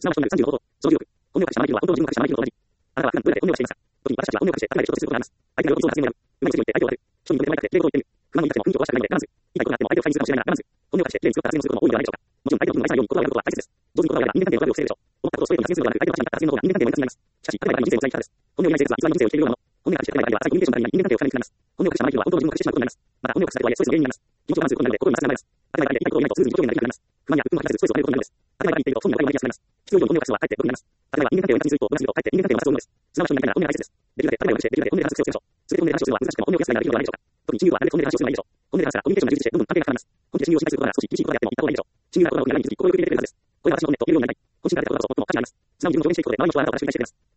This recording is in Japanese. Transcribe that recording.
すなわち本名35法と、その16、本名隠し者のは本当の自分を隠した者の同じ。あなたは普段文で本名を隠しています。時に私たちは本名を隠して誰かに衝突することがあります。相手が喜びそうな発言を選ぶ。馬について相手を悪く、人に認められたくて、礼を言ってみる。不満を言いたちも根拠を壊したくないので我慢する。言いたいことがあっても相手を介にするかもしれないなら我慢する。本名を隠して礼に強く発言をすることも多いのではないでしょうか。もちろん相手の分を愛さないように言葉を選ぶことは大切です。上手に言葉を選べば人間関係のトラブルを防げるでしょう。思ったことをストレートに発言するのではなく、相手の話に合った発言の方が人間関係の円滑になります。しかし、例えば今の人生の一番です。本名を言いない生活は偽りの人生を生きているようなもの。本名が隠して例えば相手は浅いコミュニケーションのために人間関係を深めにくくなります。本名を隠した相手は本当の自分を隠してしまうことになります。また、本名を隠した相手はややストレスの原因になります。気持ちを我慢することになるので心に麻酔が生まれます。例えば相手が言いたいことを言えないとスムーズに状況になりにくくなります。不満や鬱憤を吐き出すストレスを抱えることになるのです。例えば相手に言っていると本名を言いやすくなります。必要以上に本名を隠すのはかえって毒になります。例えば人間関係を円滑にすると、同じことをかえって人間関係を摩擦するのです。すなわち人に対な本名が大切です。できるだけ例えばをして、できるだけ本名で話す必要をつけましょう。すべて本名で話をするのは難しくても本名を増やすくらいならいいのではないでしょうか。特に親友はなるべく本名で話をするのがいいでしょう。本名で話したらコミュニケーションが充実してどんどん関係が深まります。本気で親友を信頼することなら少し厳しいことであっても言った方がいいでしょう。親友が心の奥に悩みに気づき、心をよく入れてくれるはずです。これは私の本音と言えるようになりたい。本心が出たことだと最も価値があります。素直に自分を表現していくことで周りの人はあなたを正しく理解してくれます。